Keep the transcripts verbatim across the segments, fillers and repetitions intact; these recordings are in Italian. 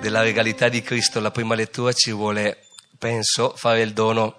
della regalità di Cristo, la prima lettura ci vuole, penso, fare il dono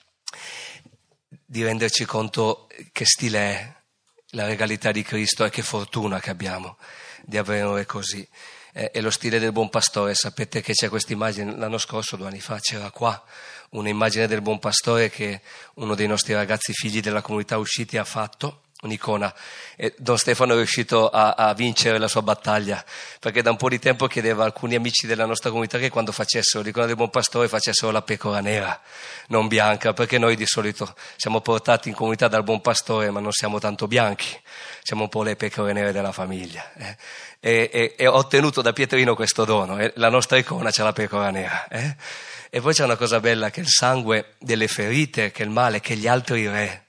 di renderci conto che stile è la regalità di Cristo e che fortuna che abbiamo di avere così. Eh, è lo stile del buon pastore. Sapete che c'è questa immagine, l'anno scorso, due anni fa, c'era qua un'immagine del buon pastore che uno dei nostri ragazzi figli della comunità usciti ha fatto, un'icona, e Don Stefano è riuscito a, a vincere la sua battaglia, perché da un po' di tempo chiedeva a alcuni amici della nostra comunità che quando facessero l'icona del buon pastore facessero la pecora nera, non bianca, perché noi di solito siamo portati in comunità dal buon pastore ma non siamo tanto bianchi, siamo un po' le pecore nere della famiglia, eh? e, e, e ho ottenuto da Pietrino questo dono, eh? La nostra icona c'è la pecora nera, eh? E poi c'è una cosa bella, che il sangue delle ferite, che il male, che gli altri re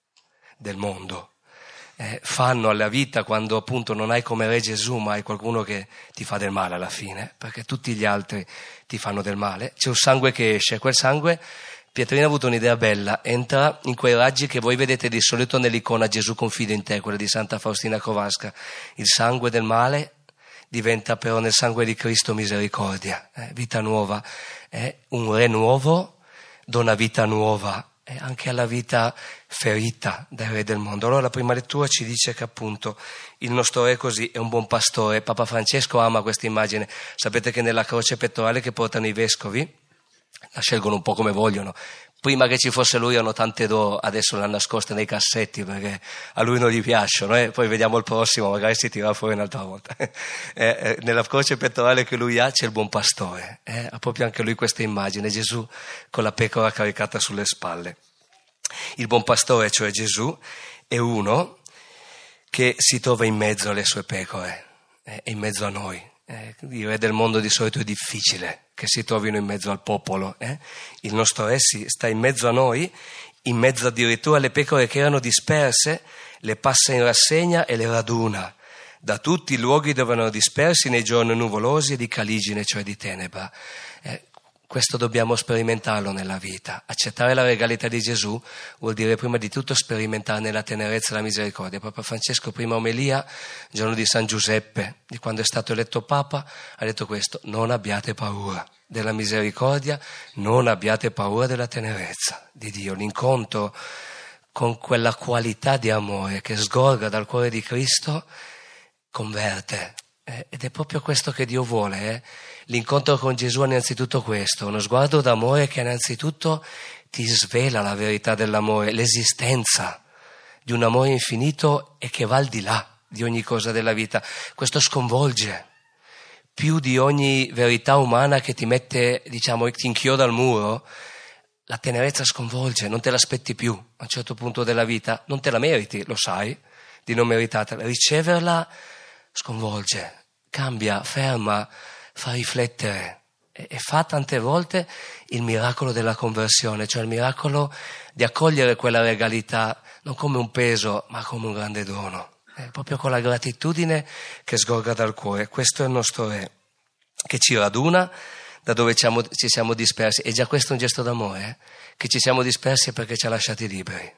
del mondo Eh, fanno alla vita, quando appunto non hai come re Gesù ma hai qualcuno che ti fa del male alla fine, perché tutti gli altri ti fanno del male, c'è un sangue che esce, quel sangue, Pietrino ha avuto un'idea bella, entra in quei raggi che voi vedete di solito nell'icona Gesù confida in te, quella di Santa Faustina Kowalska. Il sangue del male diventa però nel sangue di Cristo misericordia, eh, vita nuova, eh, un re nuovo dona vita nuova e anche alla vita ferita dai re del mondo. Allora la prima lettura ci dice che appunto il nostro re così è un buon pastore. Papa Francesco ama questa immagine. Sapete che nella croce pettorale che portano i vescovi la scelgono un po' come vogliono. Prima che ci fosse lui hanno tante d'oro, adesso l'hanno nascosta nei cassetti perché a lui non gli piacciono, eh? Poi vediamo il prossimo, magari si tira fuori un'altra volta. eh, eh, nella croce pettorale che lui ha c'è il buon pastore, eh? Ha proprio anche lui questa immagine, Gesù con la pecora caricata sulle spalle. Il buon pastore, cioè Gesù, è uno che si trova in mezzo alle sue pecore, eh? È in mezzo a noi. Eh, I re del mondo di solito è difficile che si trovino in mezzo al popolo, eh? Il nostro re si sta in mezzo a noi, in mezzo addirittura alle pecore che erano disperse, le passa in rassegna e le raduna da tutti i luoghi dove erano dispersi nei giorni nuvolosi e di caligine, cioè di tenebra. Eh, questo dobbiamo sperimentarlo nella vita. Accettare la regalità di Gesù vuol dire prima di tutto sperimentare la tenerezza e la misericordia. Papa Francesco, prima omelia, il giorno di San Giuseppe, di quando è stato eletto Papa, ha detto questo: non abbiate paura della misericordia, non abbiate paura della tenerezza di Dio. L'incontro con quella qualità di amore che sgorga dal cuore di Cristo converte. Eh, ed è proprio questo che Dio vuole, eh? L'incontro con Gesù è innanzitutto questo, uno sguardo d'amore che innanzitutto ti svela la verità dell'amore, l'esistenza di un amore infinito e che va al di là di ogni cosa della vita. Questo sconvolge più di ogni verità umana che ti mette, diciamo, ti inchioda al muro. La tenerezza sconvolge, non te l'aspetti più a un certo punto della vita, non te la meriti, lo sai, di non meritarla. Riceverla sconvolge, cambia, ferma, fa riflettere e, e fa tante volte il miracolo della conversione, cioè il miracolo di accogliere quella regalità non come un peso ma come un grande dono, eh, proprio con la gratitudine che sgorga dal cuore. Questo è il nostro re che ci raduna da dove ci siamo, ci siamo dispersi, e già questo è un gesto d'amore, eh? Che ci siamo dispersi perché ci ha lasciati liberi,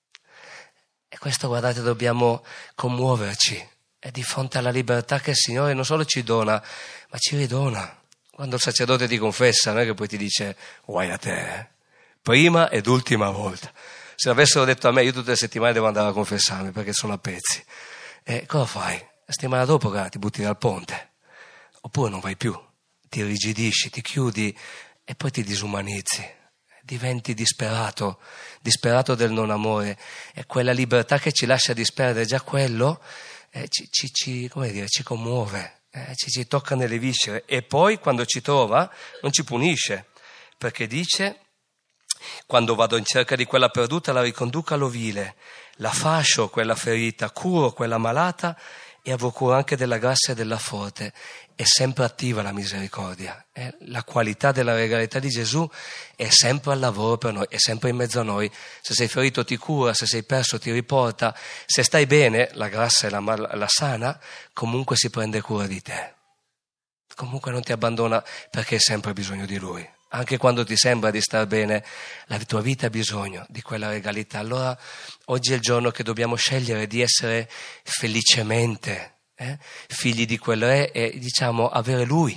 e questo, guardate, dobbiamo commuoverci. È di fronte alla libertà che il Signore non solo ci dona, ma ci ridona. Quando il sacerdote ti confessa, non è che poi ti dice guai a te, eh? Prima ed ultima volta. Se l'avessero detto a me, io tutte le settimane devo andare a confessarmi perché sono a pezzi. E cosa fai? La settimana dopo che ti butti dal ponte. Oppure non vai più, ti irrigidisci, ti chiudi e poi ti disumanizzi. Diventi disperato, disperato del non amore. E quella libertà che ci lascia disperdere, già quello Eh, ci, ci, ci, come dire, ci commuove, eh, ci, ci tocca nelle viscere, e poi quando ci trova non ci punisce, perché dice: quando vado in cerca di quella perduta la riconduco all'ovile, la fascio quella ferita, curo quella malata e avevo cura anche della grassa e della forte. È sempre attiva la misericordia, eh? La qualità della regalità di Gesù è sempre al lavoro per noi, è sempre in mezzo a noi. Se sei ferito ti cura, se sei perso ti riporta, se stai bene, la grassa e la, la sana, comunque si prende cura di te, comunque non ti abbandona, perché hai sempre bisogno di Lui. Anche quando ti sembra di star bene, la tua vita ha bisogno di quella regalità. Allora oggi è il giorno che dobbiamo scegliere di essere felicemente eh, figli di quel re e, diciamo, avere Lui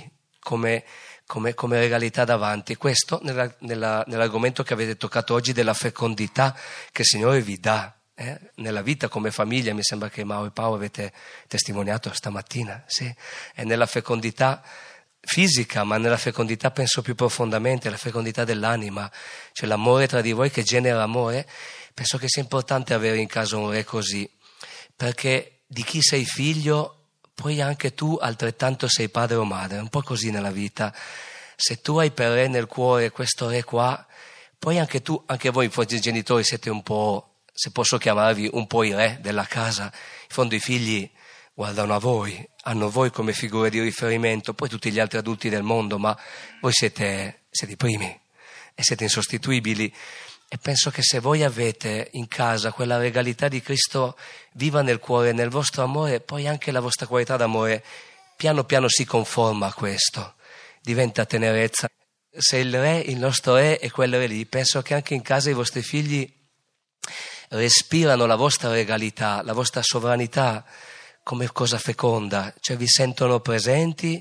come, come, come regalità davanti. Questo nella, nella, nell'argomento che avete toccato oggi della fecondità che il Signore vi dà. Eh? Nella vita come famiglia, mi sembra che Mauro e Paolo avete testimoniato stamattina, sì? È nella fecondità fisica, ma nella fecondità penso più profondamente, la fecondità dell'anima, cioè l'amore tra di voi che genera amore. Penso che sia importante avere in casa un re così, perché di chi sei figlio poi anche tu altrettanto sei padre o madre, un po' così nella vita. Se tu hai per re nel cuore questo re qua, poi anche tu, anche voi forse genitori siete un po', se posso chiamarvi, un po' i re della casa. In fondo i figli guardano a voi, hanno voi come figure di riferimento, poi tutti gli altri adulti del mondo, ma voi siete, siete i primi e siete insostituibili. E penso che se voi avete in casa quella regalità di Cristo viva nel cuore, nel vostro amore, poi anche la vostra qualità d'amore piano piano si conforma a questo, diventa tenerezza. Se il re, il nostro re è quel re lì, penso che anche in casa i vostri figli respirano la vostra regalità, la vostra sovranità come cosa feconda, cioè vi sentono presenti,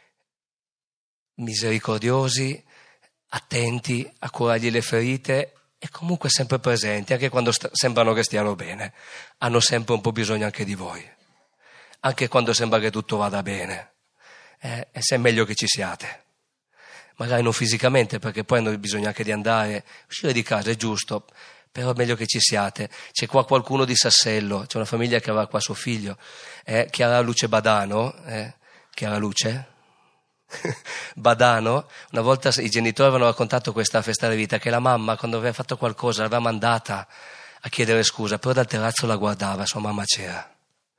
misericordiosi, attenti a curargli le ferite e comunque sempre presenti, anche quando st- sembrano che stiano bene, hanno sempre un po' bisogno anche di voi, anche quando sembra che tutto vada bene, eh, e se è meglio che ci siate, magari non fisicamente, perché poi hanno bisogno anche di andare, uscire di casa, è giusto, però è meglio che ci siate. C'è qua qualcuno di Sassello, c'è una famiglia che aveva qua suo figlio, eh, Chiara Luce Badano, eh, Chiara Luce? Badano, una volta i genitori avevano raccontato questa festa di vita, che la mamma quando aveva fatto qualcosa l'aveva mandata a chiedere scusa, però dal terrazzo la guardava, sua mamma c'era.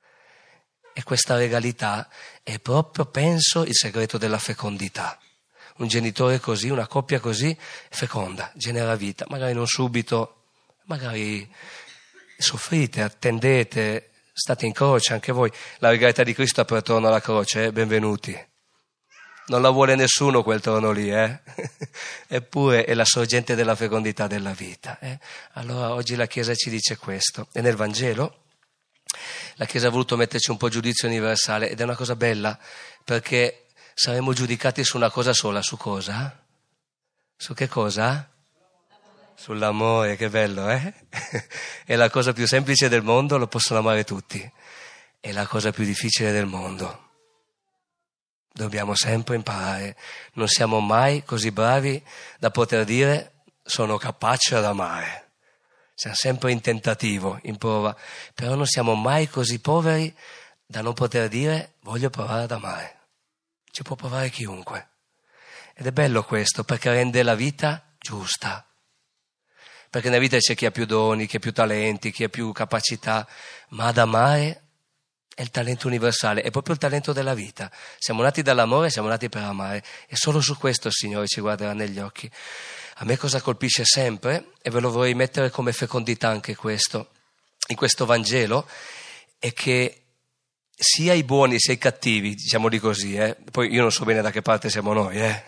E questa regalità è proprio, penso, il segreto della fecondità. Un genitore così, una coppia così feconda, genera vita, magari non subito, magari soffrite, attendete, state in croce anche voi. La regalità di Cristo per torno alla croce, eh? Benvenuti. Non la vuole nessuno quel trono lì, eh? Eppure è la sorgente della fecondità della vita. Eh? Allora oggi la Chiesa ci dice questo. E nel Vangelo la Chiesa ha voluto metterci un po' giudizio universale, ed è una cosa bella, perché saremo giudicati su una cosa sola. Su cosa? Su che cosa? Sull'amore, che bello, eh? È la cosa più semplice del mondo, lo possono amare tutti. È la cosa più difficile del mondo. Dobbiamo sempre imparare. Non siamo mai così bravi da poter dire sono capace ad amare. Siamo sempre in tentativo, in prova, però non siamo mai così poveri da non poter dire voglio provare ad amare. Ci può provare chiunque. Ed è bello questo, perché rende la vita giusta. Perché nella vita c'è chi ha più doni, chi ha più talenti, chi ha più capacità, ma ad amare è il talento universale, è proprio il talento della vita. Siamo nati dall'amore, siamo nati per amare, e solo su questo il Signore ci guarderà negli occhi. A me cosa colpisce sempre, e ve lo vorrei mettere come fecondità anche questo, in questo Vangelo, è che sia i buoni sia i cattivi, diciamoli così, eh? Poi io non so bene da che parte siamo noi, eh?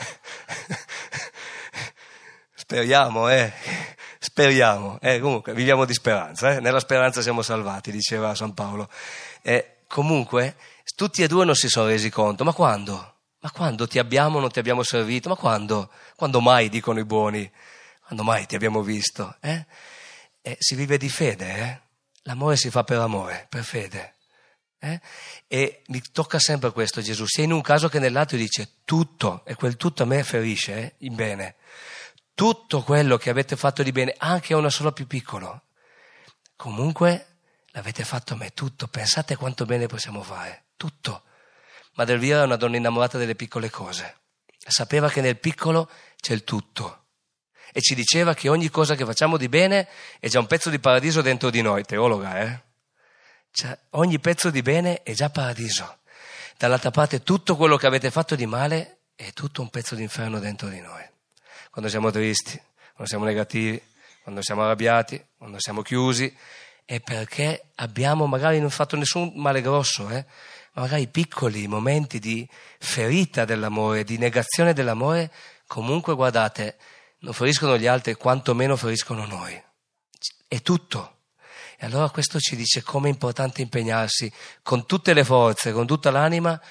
Speriamo, eh? Speriamo, eh? Comunque viviamo di speranza, eh? Nella speranza siamo salvati, diceva San Paolo. Eh, comunque tutti e due non si sono resi conto, ma quando? Ma quando ti abbiamo, non ti abbiamo servito? Ma quando? Quando mai, dicono i buoni? Quando mai ti abbiamo visto? Eh? Eh, si vive di fede, eh? L'amore si fa per amore, per fede. Eh? E mi tocca sempre questo Gesù, sia in un caso che nell'altro dice tutto, e quel tutto a me ferisce, eh? In bene. Tutto quello che avete fatto di bene, anche a uno solo più piccolo, comunque l'avete fatto a me, tutto. Pensate quanto bene possiamo fare, tutto. Madre Elvira era una donna innamorata delle piccole cose, sapeva che nel piccolo c'è il tutto, e ci diceva che ogni cosa che facciamo di bene è già un pezzo di paradiso dentro di noi, teologa, eh? Cioè, ogni pezzo di bene è già paradiso. Dall'altra parte tutto quello che avete fatto di male è tutto un pezzo di inferno dentro di noi. Quando siamo tristi, quando siamo negativi, quando siamo arrabbiati, quando siamo chiusi, è perché abbiamo magari non fatto nessun male grosso, eh? Ma magari piccoli momenti di ferita dell'amore, di negazione dell'amore, comunque guardate, non feriscono gli altri, quanto meno feriscono noi. È tutto. E allora questo ci dice come è importante impegnarsi con tutte le forze, con tutta l'anima,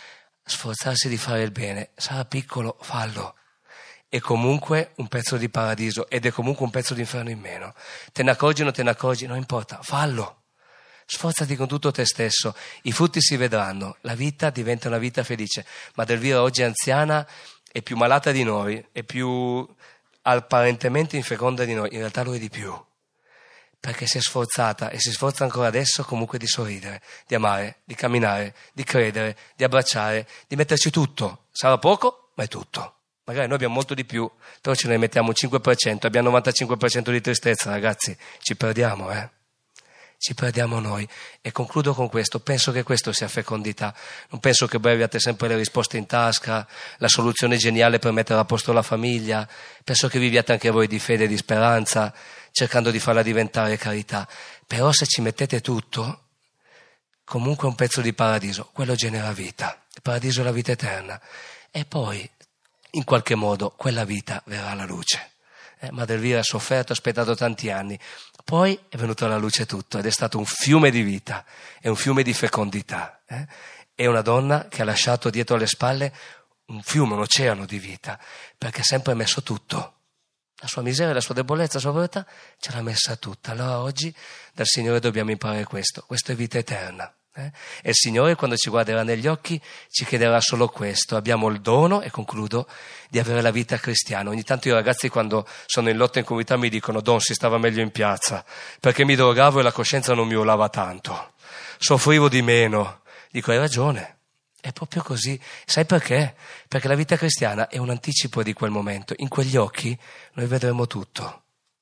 sforzarsi di fare il bene, sarà piccolo, fallo. È comunque un pezzo di paradiso ed è comunque un pezzo di inferno in meno. Te ne accorgi o non te ne accorgi, non importa, fallo. Sforzati con tutto te stesso, i frutti si vedranno, la vita diventa una vita felice. Madre Elvira oggi è anziana, è più malata di noi, è più apparentemente infeconda di noi, in realtà lo è di più, perché si è sforzata e si sforza ancora adesso comunque di sorridere, di amare, di camminare, di credere, di abbracciare, di metterci tutto. Sarà poco, ma è tutto. Magari noi abbiamo molto di più, però ce ne mettiamo un cinque per cento, abbiamo novantacinque per cento di tristezza, ragazzi, ci perdiamo, eh? Ci perdiamo noi. E concludo con questo, penso che questo sia fecondità. Non penso che voi abbiate sempre le risposte in tasca, la soluzione geniale per mettere a posto la famiglia. Penso che viviate anche voi di fede e di speranza, cercando di farla diventare carità. Però se ci mettete tutto, comunque un pezzo di paradiso, quello genera vita. Il paradiso è la vita eterna. E poi, in qualche modo, quella vita verrà alla luce. Eh, Madre Elvira ha sofferto, ha aspettato tanti anni, poi è venuto alla luce tutto ed è stato un fiume di vita, è un fiume di fecondità. Eh? È una donna che ha lasciato dietro le spalle un fiume, un oceano di vita, perché ha sempre messo tutto. La sua miseria, la sua debolezza, la sua povertà, ce l'ha messa tutta. Allora oggi dal Signore dobbiamo imparare questo, questa è vita eterna. Eh? E il Signore quando ci guarderà negli occhi ci chiederà solo questo. Abbiamo il dono, e concludo, di avere la vita cristiana. Ogni tanto i ragazzi quando sono in lotta in comunità mi dicono: Don, si stava meglio in piazza perché mi drogavo e la coscienza non mi urlava tanto, soffrivo di meno. Dico, hai ragione, è proprio così. Sai perché? Perché la vita cristiana è un anticipo di quel momento. In quegli occhi noi vedremo tutto.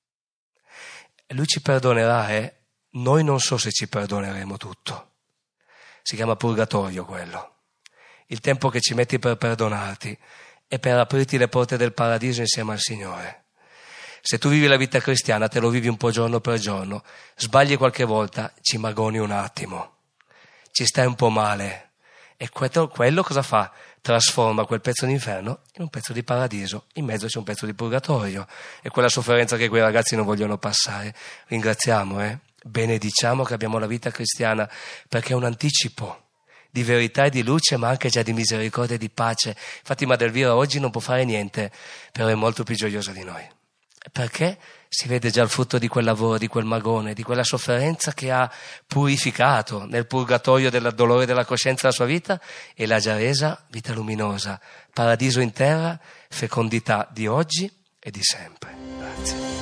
Lui ci perdonerà, eh? Noi non so se ci perdoneremo tutto. Si chiama purgatorio quello. Il tempo che ci metti per perdonarti è per aprirti le porte del paradiso insieme al Signore. Se tu vivi la vita cristiana, te lo vivi un po' giorno per giorno, sbagli qualche volta, ci magoni un attimo, ci stai un po' male. E quello, quello cosa fa? Trasforma quel pezzo di inferno in un pezzo di paradiso. In mezzo c'è un pezzo di purgatorio. E quella sofferenza che quei ragazzi non vogliono passare. Ringraziamo, eh? Benediciamo che abbiamo la vita cristiana, perché è un anticipo di verità e di luce, ma anche già di misericordia e di pace. Infatti Madre Elvira oggi non può fare niente, però è molto più gioiosa di noi, perché si vede già il frutto di quel lavoro, di quel magone, di quella sofferenza che ha purificato nel purgatorio del dolore della coscienza la sua vita e l'ha già resa vita luminosa, paradiso in terra, fecondità di oggi e di sempre. Grazie.